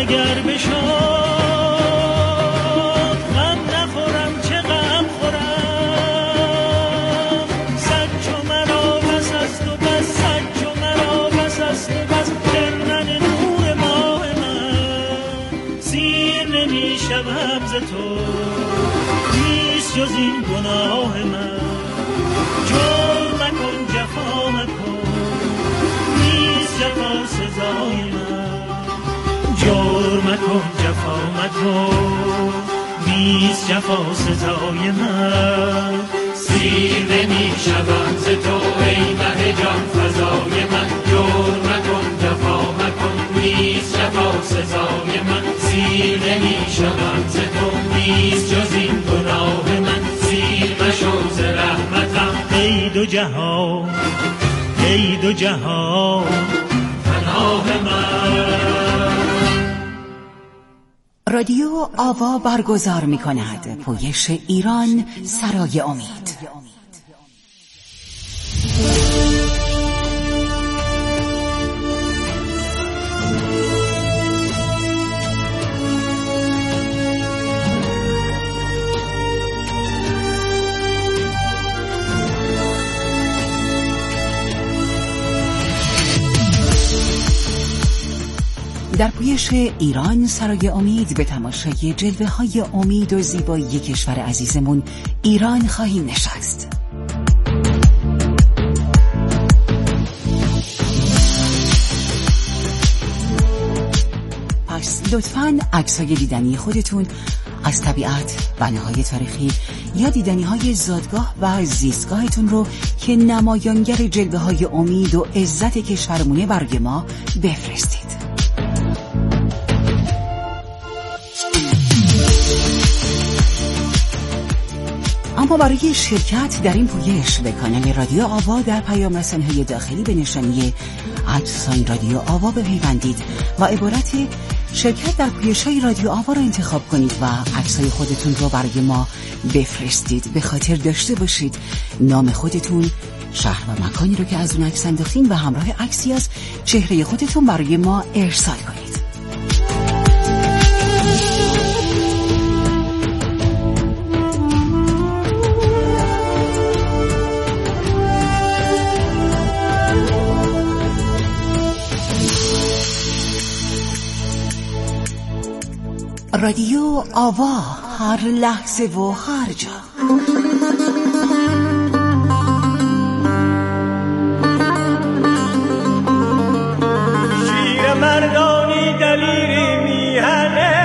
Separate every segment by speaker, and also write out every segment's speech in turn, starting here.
Speaker 1: دگر بشد غم نخورم چه غم خورم صد چو مرا بس است و بس صد چو مرا بس است و بس خرمن نور ماه من سیر نمی شوم ز تو نیست جز این گناه من جور مکن جفا مکن نیست جفا سزای من جور مکن جفا مکن نیست جفا سزای من
Speaker 2: سیر نمی شوم ز تو ای مه جان فزای من جور مکن جفا مکن نیست جفا سزای من سیر نمی شوم ز تو نیست جز این گناه من سیر مشو ز رحمتم
Speaker 1: ای دو جهان ای دو جهان
Speaker 2: پناه من.
Speaker 3: رادیو آوا برگزار می کند پویش ایران سرای امید. در پویش ایران سرای امید به تماشای جلوه‌های امید و زیبایی کشور عزیزمون ایران خواهیم نشست. پس لطفاً عکس‌های دیدنی خودتون از طبیعت، بناهای تاریخی یا دیدنی‌های زادگاه و زیستگاهتون رو که نمایانگر جلوه‌های امید و عزت کشورمونه برای ما بفرستید. اما برای شرکت در این پویش به کانال رادیو آوا در پیام رسانه‌های داخلی به نشانی @رادیو آوا بپیوندید و عبارت شرکت در پویش‌های رادیو آوا را انتخاب کنید و عکس‌های خودتون رو برای ما بفرستید. به خاطر داشته باشید نام خودتون، شهر و مکانی رو که از اون عکس انداختین و همراه عکسی از چهره خودتون برای ما ارسال کنید. رادیو آوا، هر لحظه و هر جا.
Speaker 1: شیر مردانی دلیری میهنه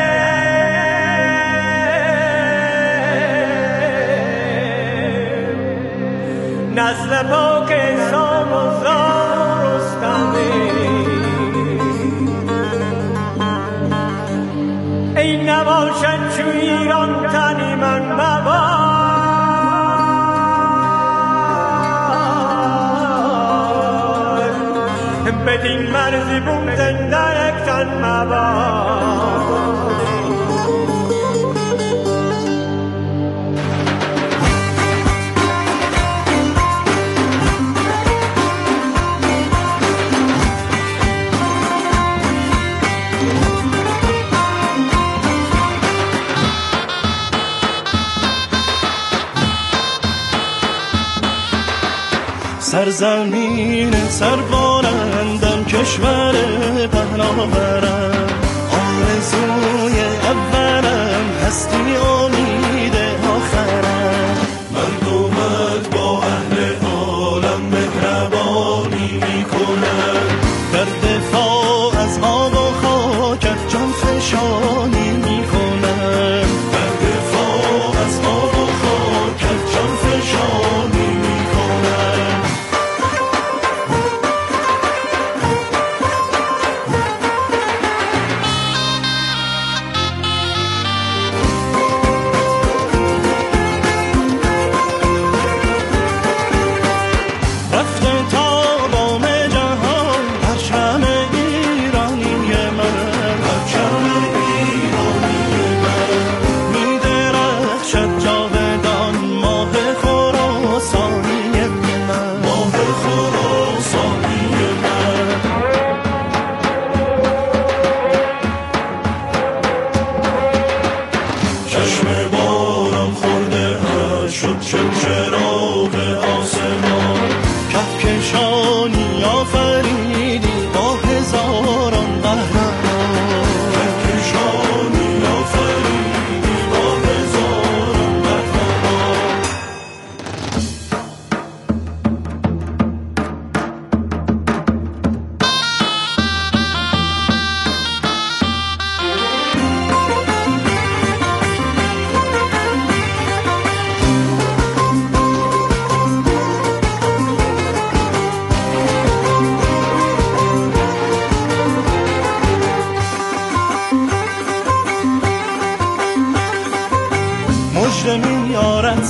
Speaker 1: نسل پاک سام و زار رستمه ای نباشد چو ایران تنی من مباد بدین مرزی بوم زنده یک تن مباد سرزمین سربارندم کشور پهناورم آرزوی اولم هستی امید آخرم مردمت با اهل عالم مهربانی میکنم در دفاع از آب و خاکت جان فشانی میکنم در دفاع از آب و خاکت جان فشانی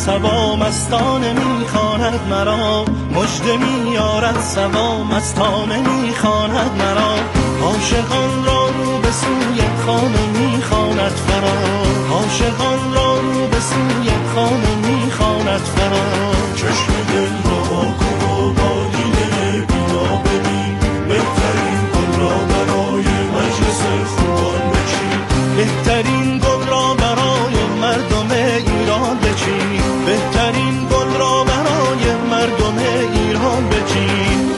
Speaker 1: سبا مستانه میخواند مرا، مژده میارد سبا مستانه میخواند مرا. عاشقان را رو به سوی خانه میخواند فرا، عاشقان را رو به سوی خانه میخواند فرا. چشم دل را واکن و با دیده بینا ببین، بهترین گل را برای مجلس خوبان بچین، بهترین گل را برای مردم ایران بچین، بهترین گل را برای مردم ایران بچین.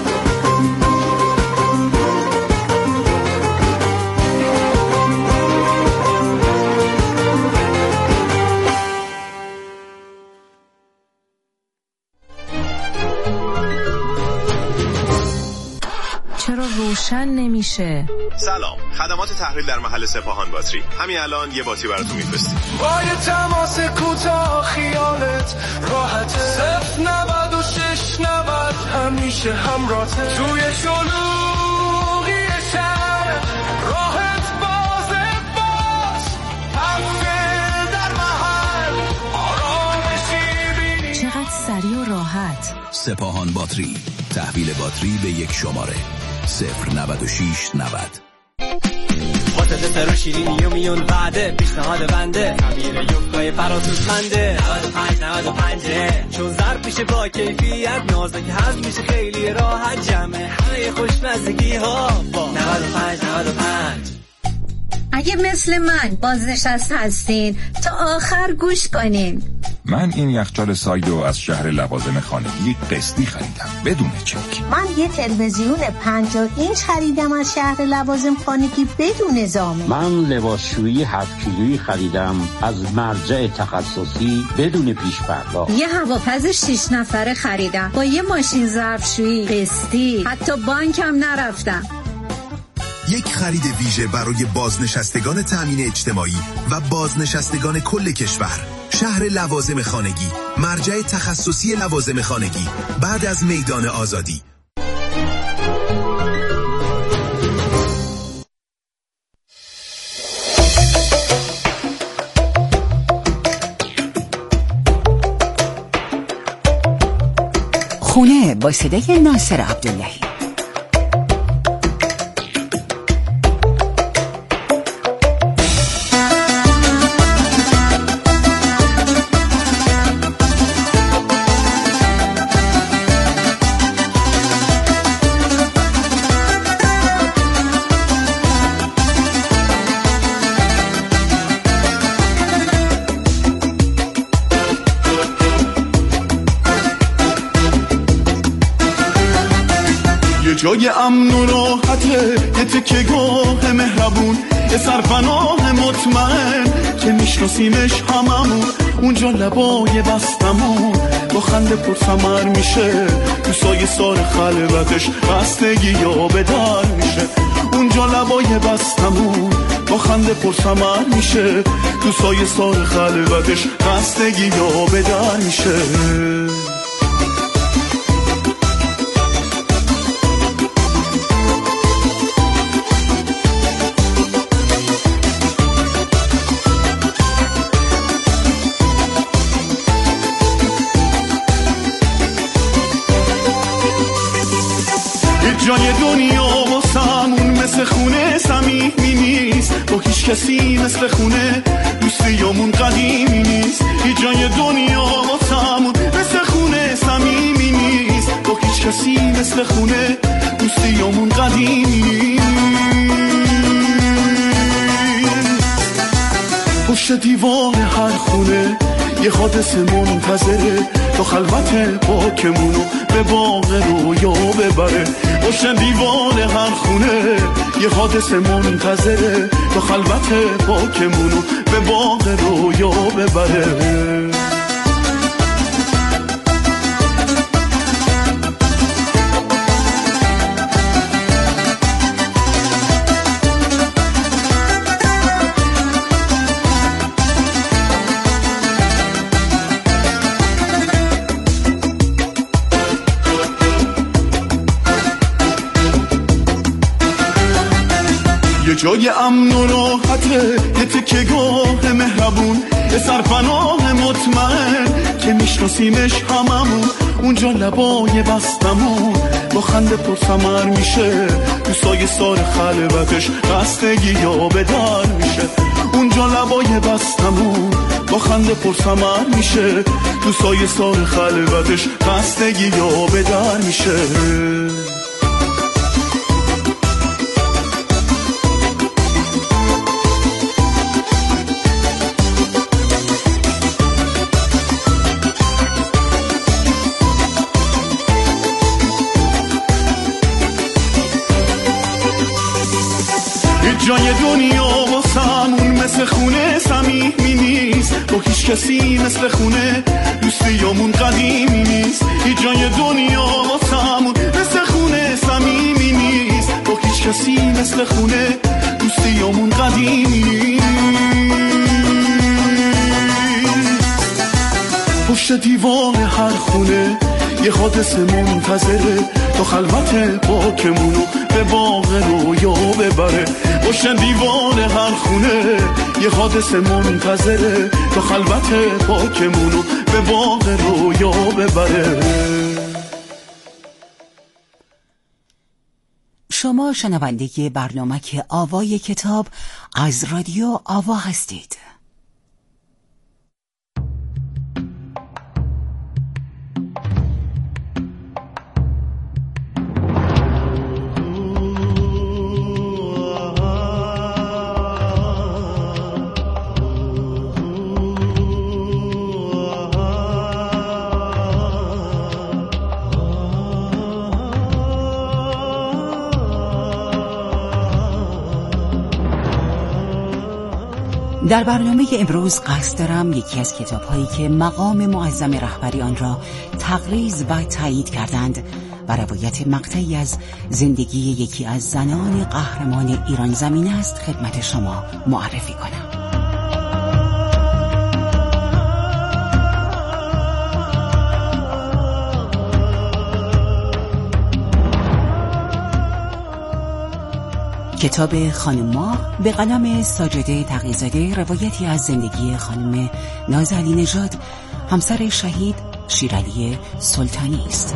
Speaker 4: چرا روشن نمیشه؟
Speaker 5: سلام، خدمات تحویل در محل سپاهان باتری. همین الان یه باتری براتون میفرستیم.
Speaker 6: با یه تماس کوتاه خیالت راحته، 09690 همیشه همراهته. توی شلوغی شهر راحت بازه باز، هفته در محل آرامشی بینی.
Speaker 4: چقدر سریع و راحت.
Speaker 7: سپاهان باتری، تحویل باتری به یک شماره 09690.
Speaker 8: واسه دستر و شیرینی و میون وعده، پیشنهاد بنده خمیر یوفقای فراتوزمنده. 95 چون ظرف میشه با کیفیت، نازک هضم میشه خیلی راحت، جمع همه خوشمزگی ها با 95.
Speaker 9: اگه مثل من بازنشسته هستین تا آخر گوش کنین.
Speaker 10: من این یخچال سایدو از شهر لوازم خانگی قسطی خریدم بدون چک.
Speaker 9: من یه تلویزیون 50 اینچ خریدم از شهر لوازم خانگی بدون زامن.
Speaker 11: من لباسشویی 7 کیلویی خریدم از مرجع تخصصی بدون پیش پرداخت.
Speaker 9: یه هواپز 6 نفره خریدم با یه ماشین ظرفشویی قسطی، حتی بانکم نرفتم.
Speaker 12: یک خرید ویژه برای بازنشستگان تامین اجتماعی و بازنشستگان کل کشور. شهر لوازم خانگی، مرجع تخصصی لوازم خانگی، بعد از میدان آزادی.
Speaker 3: خونه با صدای ناصر عبداللهی.
Speaker 1: جای امن و راحته، یه تکه گاه مهربون، یه سرپناه مطمئن که میشناسیمش هممون. اونجا لبای بستمون با خنده پرثمر میشه، تو سایه سار خلوتش خستگی یا به در میشه. اونجا لبای بستمون با خنده پرثمر میشه، تو سایه سار خلوتش خستگی یا به در میشه. جای دنیا واسمون مثل خونه صمیمی نیست، با هیچ کسی مثل خونه دوستیامون قدیمی نیست. هیچ جای دنیا واسمون مثل خونه صمیمی نیست، با هیچ کسی مثل خونه دوستیامون قدیمی نیست. پشت دیوار هر خونه یه حادثه منتظره، تا خلوت پاکمونو به باغ رویا ببره. پشت دیوار هر خونه یه حادثه منتظره، تا خلوت پاکمونو به باغ رویا ببره. جای امن و راحته، یه تکه گاه مهربون،
Speaker 6: یه سرپناه مطمئن که میشناسیمش هممون، اونجا لبای بستمون با خنده پرثمر میشه، تو سایه سار خلوتش خستگی یا به در میشه. اونجا لبای بستمون با خنده پرثمر میشه، تو سایه سار خلوتش خستگی یا به در میشه. جای دنیا واسمون مثل خونه صمیمی نیست، با هیچ کسی مثل خونه دوستیامون قدیمی نیست. هیچ جای دنیا واسمون مثل خونه صمیمی نیست، با هیچ کسی مثل خونه دوستیامون قدیمی نیست. پشت دیوار هر خونه یه حادثه منتظره، تا خلوت پاکمونو به باغ رویا ببره. پشت دیوار هر خونه یه حادثه منتظره، تا خلوت پاکمونو به باغ رویا ببره.
Speaker 3: شما شنونده برنامه که آوای کتاب از رادیو آوا هستید. در برنامه امروز قصد دارم یکی از کتاب‌هایی که مقام معظم رهبری آن را تقریض و تایید کردند و روایت مقطعی از زندگی یکی از زنان قهرمان ایران زمین است خدمت شما معرفی کنم. کتاب خانم ما به قلم ساجده تقی‌زاده روایتی از زندگی خانم نازعلی نژاد همسر شهید شیرعلی سلطانی است.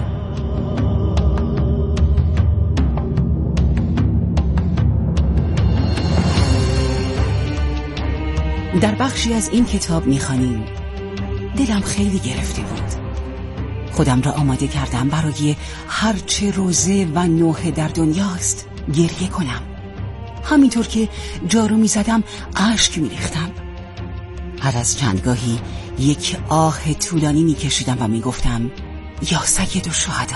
Speaker 3: در بخشی از این کتاب می‌خوانیم: دلم خیلی گرفته بود. خودم را آماده کردم برای هر چه روزه و نوحه در دنیاست گریه کنم. همینطور که جارو می زدم اشک می ریختم. هر از چندگاهی یک آه طولانی می کشیدم و می گفتم یا سید الشهدا.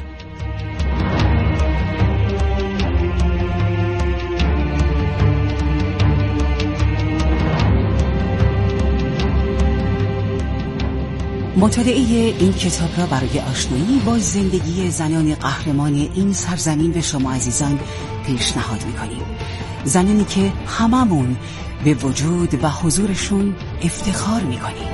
Speaker 3: مطالعه این کتاب را برای آشنایی با زندگی زنان قهرمان این سرزمین به شما عزیزان پیشنهاد می‌کنیم. زنانی که هممون به وجود و حضورشون افتخار می‌کنیم.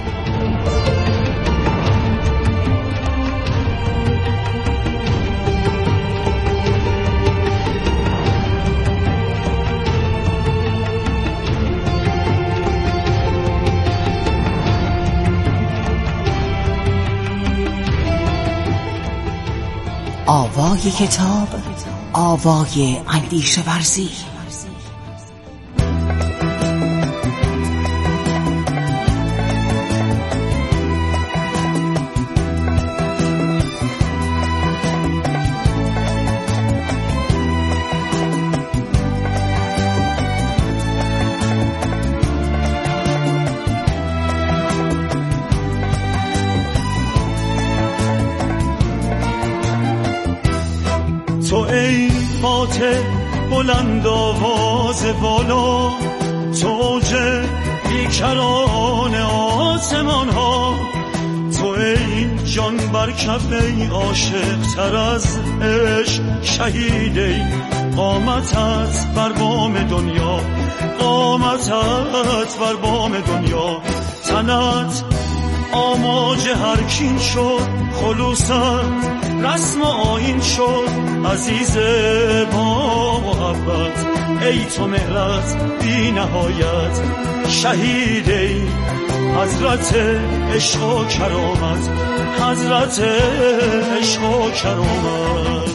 Speaker 3: آوای کتاب، آوای اندیشه ورزی.
Speaker 1: تو ای فاتح بلند آواز بالا، تو اوج بیکران آسمان ها، تو ای جان بر کف ای عاشق تر از عشق شهید، ای قامتت بر بام دنیا، قامتت بر بام دنیا، تنت
Speaker 6: آماج هر کین شد خلوصت رسم و آیین شد عزیز با محبت ای تو مهرت بی نهایت شهید ای حضرت عشق و کرامت حضرت عشق و کرامت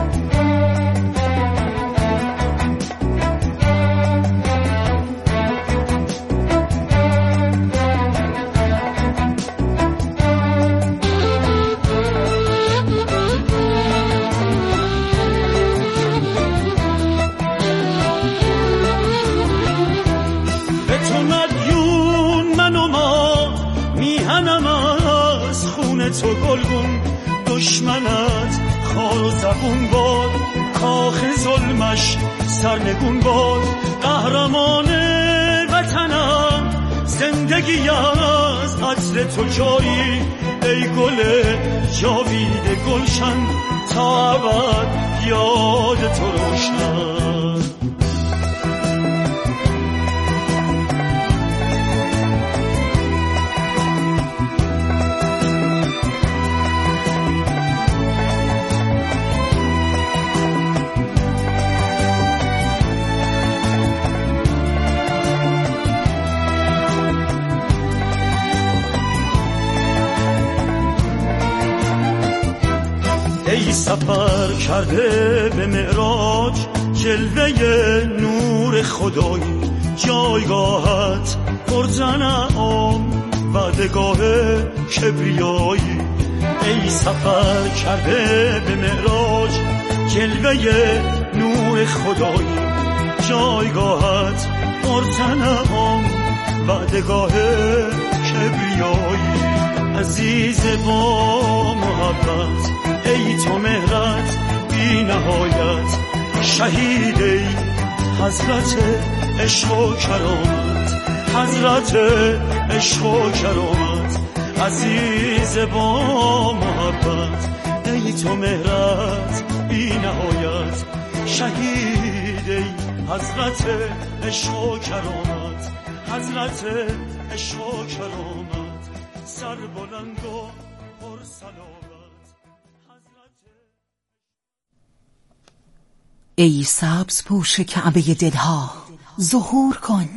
Speaker 6: تو گلگون دشمنت خار و زبون باد کاخ ظلمش سرنگون باد قهرمان وطنم زندگی از عطر تو جاری ای گل جاوید گلشن تا ابد یاد تو روشن ای سفر کرده به معراج جلوه نور خدایی جایگاهت پرزنعام وعدگاه کبریایی ای سفر کرده به معراج جلوه نور خدایی جایگاهت پرزنعام وعدگاه کبریایی عزیز با محبت ای تو مهرت بی نهایت شهید ای حضرت عشق و کرامت حضرت عشق و کرامت عزیز با محبت ای تو مهرت بی نهایت شهید ای حضرت عشق و کرامت حضرت عشق و کرامت سر بلند و پر سلامت
Speaker 3: ای سبز پوش کعبه دلها ظهور کن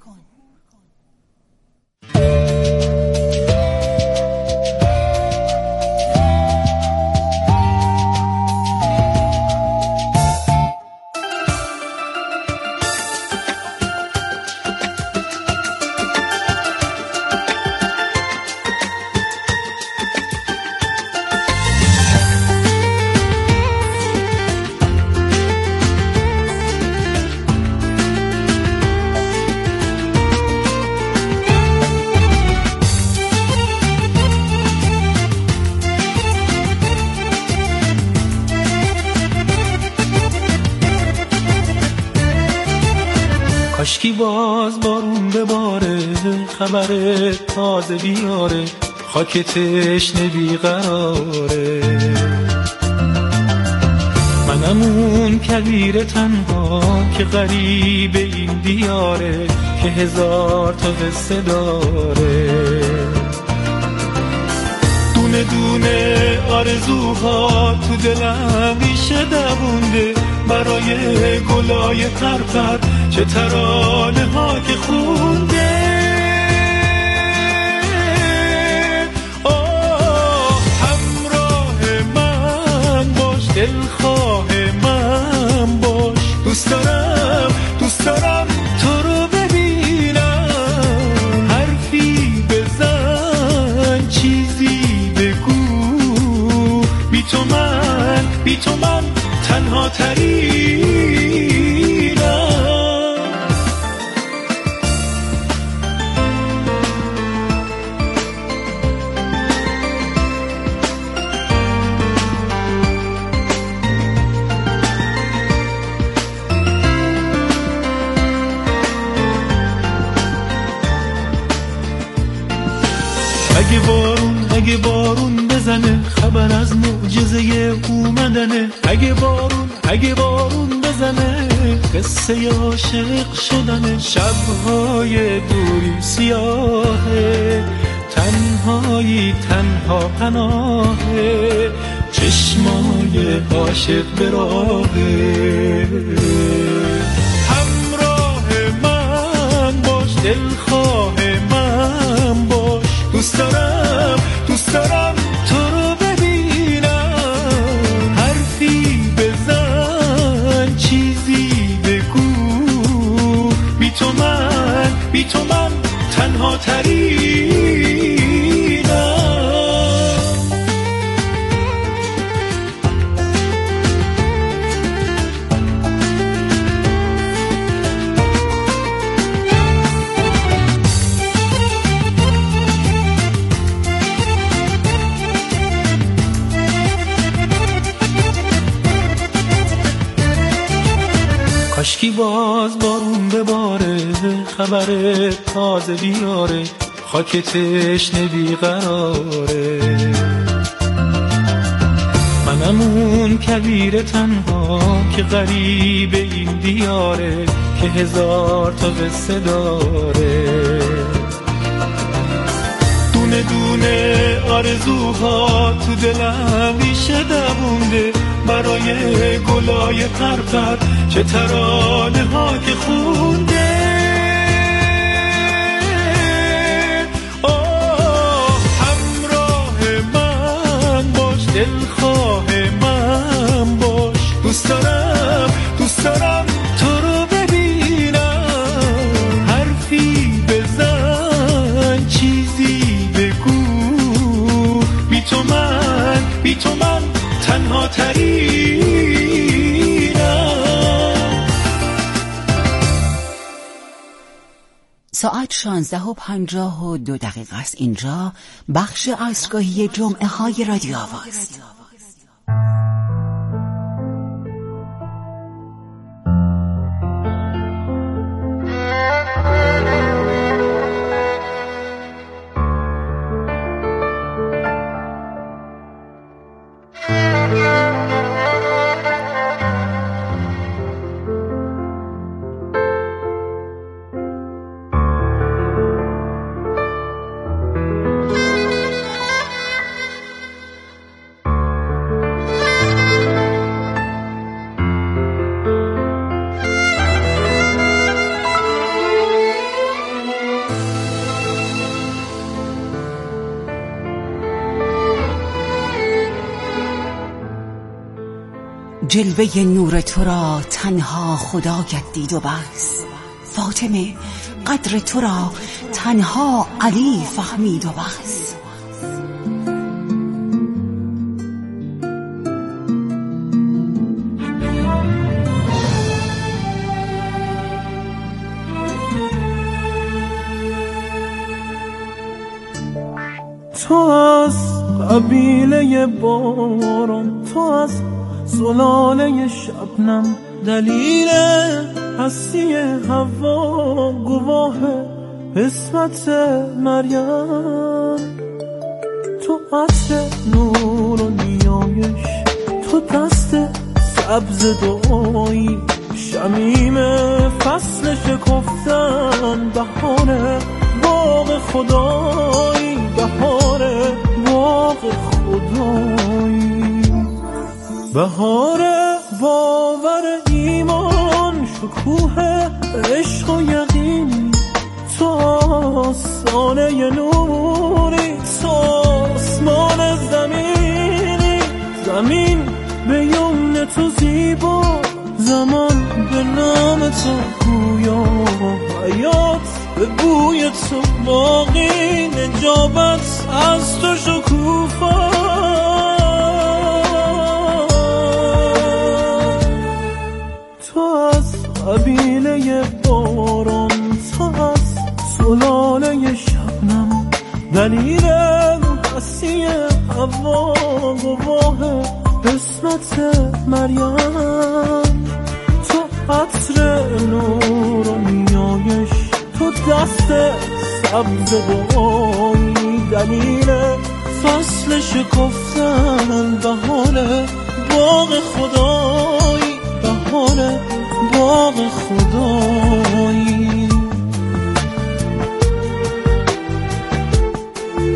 Speaker 13: کاشکی باز بارون بباره خبر تازه بیاره خاک تشنه بیقراره منم اون کبیر تنها که غریب این دیاره که هزار تا قصه داره دونه دونه آرزوها تو دلم ریشه دوونده برای گلای پرپر چه ترانه ها که خونده همراه من باش دلخواه من باش دوست دارم تو رو ببینم حرفی بزن چیزی بگو بی تو من تنها اگه بارون بزنه خبر از معجزه اومدنه اگه بارون بزنه قصه عاشق شدنه شبهای دوری سیاهه تنهایی تنها پناه چشمای عاشق به راهه. همراه من باش، دلخواه من باش، دوست دارم تو رو ببینم. حرفی بزن، چیزی بگو، بی تو من تنها ترینم. کاشکی باز بارون بباره، خبر تازه بیاره، خاک تشنه بیقراره. منم اون کبیر تنها که غریب این دیاره، که هزار تا قصه داره. دونه دونه آرزوها تو دلم ریشه دوونده، برای گلای پرپر چه ترانه ها که خونده. همراه من باش، دلخواه من باش، دوست دارم تو رو ببینم. حرفی بزن، چیزی بگو، بی تو من تنها
Speaker 3: ساعت 16:52 است. اینجا بخش عصرگاهی جمعه های رادیو آواز. جلوه نور تو را تنها خدا گردید و بس. فاطمه قدر تو را تنها علی فهمید و بس.
Speaker 13: تو از قبیله باران، تو از زلاله شبنم، دلیل هستی هوا، گواه اسمت مریم. تو عطر نور و نیایش، تو دست سبز دعایی، شمیم فصل شکفتن، بهار باغ خدایی، بهار باغ خدایی، بهار باور ایمان، شکوه عشق و یقین. تو آسانه نوری، تو آسمان زمینی، زمین به یمن تو زیبا، زمان به نام تو گویا، حیات به بوی تو باقی، نجابت از تو شکوفا. تو از قبیله باران، تو از سلاله شبنم، دلیل هستی هوا، گواه قسمت مریم. تو عطر نور و نیایش، تو دست سبز دعایی، دلیل فصل شکفتن، بهار باغ خدایی، بهار باغ خدایی.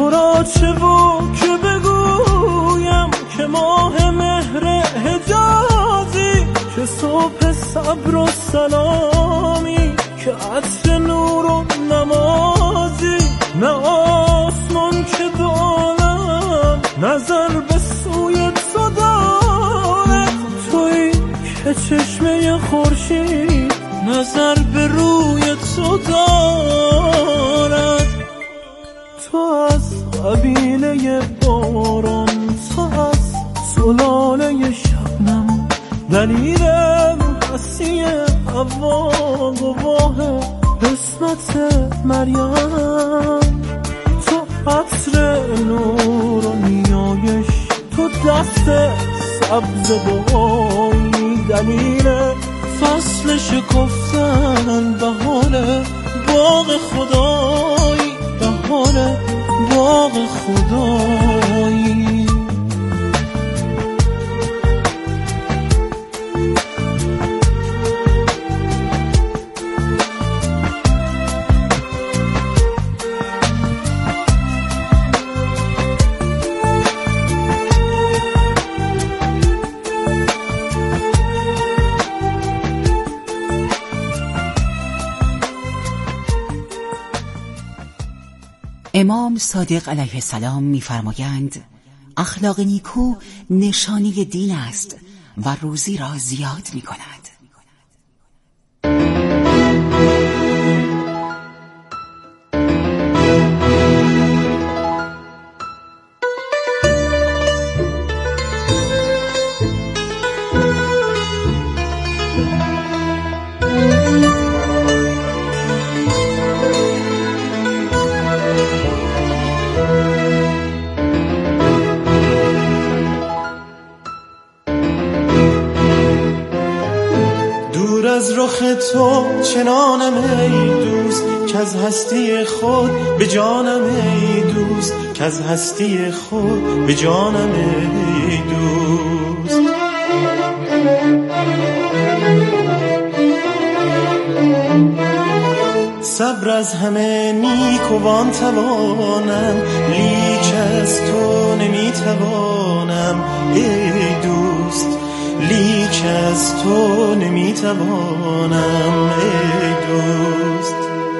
Speaker 13: تو را چه و که بگویم که ماه مهر حجازی، که صبح صبر و سلامی، که عطر نور و نمازی. نه آسمان که دارم نظر به سوی تو دارد، تویی که چشمه خورشید نظر به روی تو دارد. تو از قبیله باران، تو از سلاله شبنم، دلیل هستی حوا، گواه قسمت مریم. تو عطر نور و نیایش، تو دست سبز دعایی، دلیل فصل شکفتن، بهار باغ خدایی، بهار باغ خدایی.
Speaker 3: امام صادق علیه السلام می‌فرمایند اخلاق نیکو نشانی دین است و روزی را زیاد می‌کند.
Speaker 14: از رخ تو چنانم ای دوست، که از هستی خود به جانم ای دوست، که از هستی خود به جانم ای دوست. صبر از همه نیکوان توانم، لیک از تو نمیتوانم ای دوست، لیک از تو نمیتوانم ای دوست.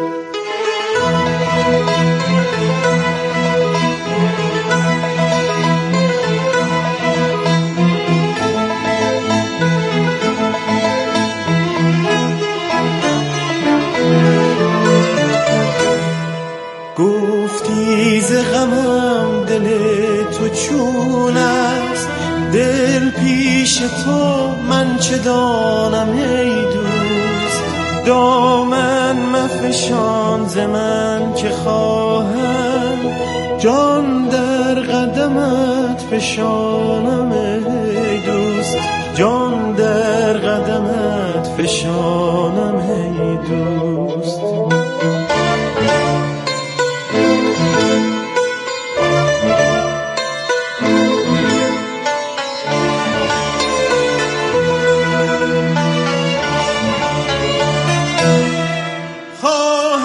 Speaker 14: گفتی ز غمم دل تو چون است، دل پیش تو من چه دانم ای دوست. دامن مفشان ز من که خواهم، جان در قدمت فشانم ای دوست، جان در قدمت فشانم ای دوست.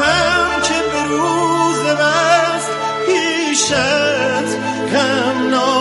Speaker 6: غم